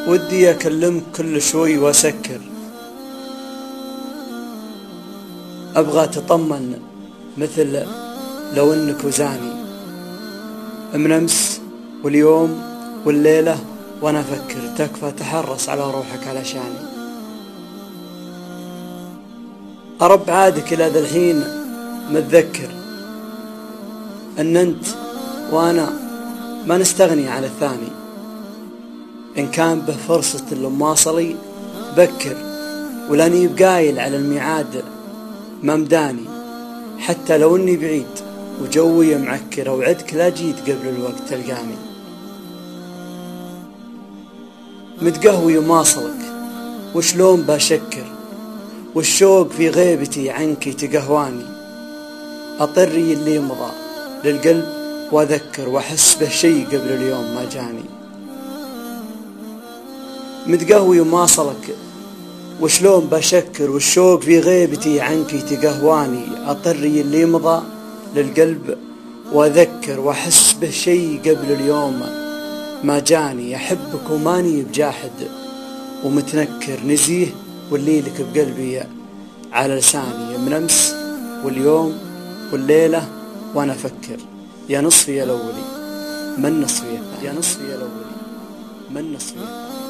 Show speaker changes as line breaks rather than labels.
ودي أكلمك كل شوي وأسكر، أبغى أتطمن مثل لو إنك وزاني، من أمس واليوم والليلة وأنا أفكر، تكفى تحرص على روحك علشاني. أرب عادك إلى ذا الحين متذكر أن أنت وأنا ما نستغني عن الثاني، إن كان به فرصة المواصلي بكر، ولاني بقايل على الميعاد ما مداني، حتى لو اني بعيد وجوي معكر، وعدك لا جيت قبل الوقت تلقاني. متقهوي وماصلك وشلون بشكر، والشوق في غيبتي عنك تقهواني، أطري اللي مضى للقلب وأذكر، وأحس به شي قبل اليوم ما جاني. متقهوي وماصلك وشلون بشكر، والشوق في غيبتي عنك تقهواني، أطري اللي مضى للقلب وأذكر، وأحس به شي قبل اليوم ما جاني. أحبك وماني بجاحد ومتنكر، نزيه والليلك بقلبي على لساني، من أمس واليوم والليلة وأنا أفكر، يا نصفي الأولي من نصفي الثاني، يا نصفي الأولي من نصفي الثاني.